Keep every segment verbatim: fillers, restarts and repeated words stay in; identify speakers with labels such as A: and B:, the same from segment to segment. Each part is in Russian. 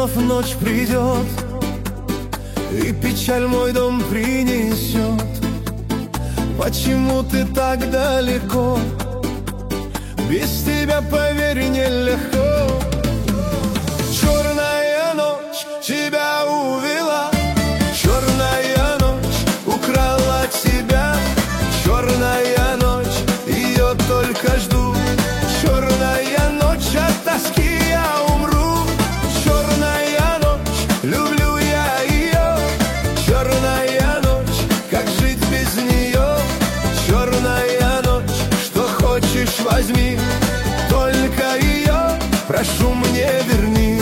A: вновь ночь придет и печаль мой дом принесет, почему ты так далеко? Без тебя, поверь, нелегко. Черная ночь тебя увела, черная ночь украла тебя, черная ночь, ее только жду. Черная ночь, от тоски я умру. Черная ночь, люблю я ее. Черная ночь, как жить без нее? Черная ночь, что хочешь возьми, только ее, прошу, мне верни.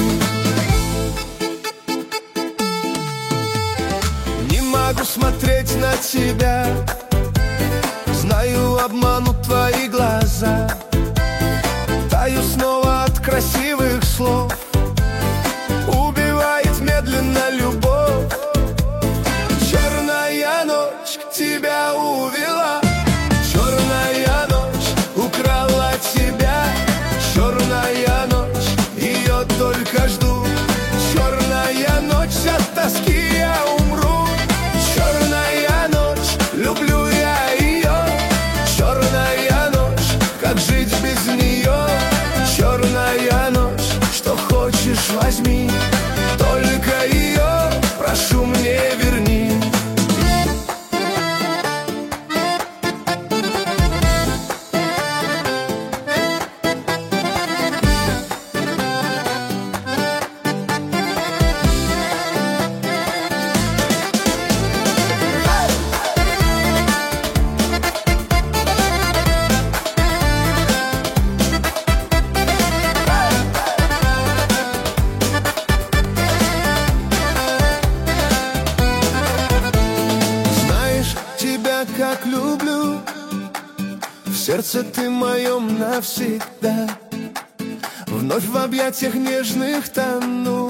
A: Не могу смотреть на тебя, знаю, обманут твои глаза. Таю снова от красивых слов, убивает медленно любовь. Черная ночь тебя увела, черная ночь украла тебя, черная ночь, ее только жду. Черная ночь, от тоски я умру. Черная ночь, люблю я ее. Черная ночь, как жить без нее? Черная ночь, что хочешь возьми, только ее, прошу, мне верни. Как люблю, в сердце ты моем навсегда. Вновь в объятиях нежных тону,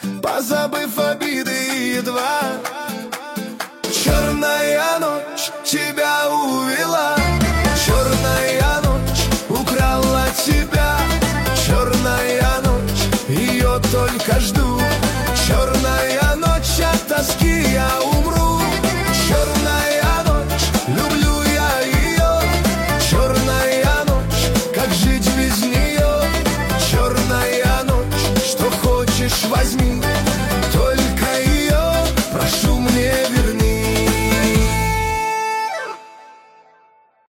A: позабыв обиды едва. Черная ночь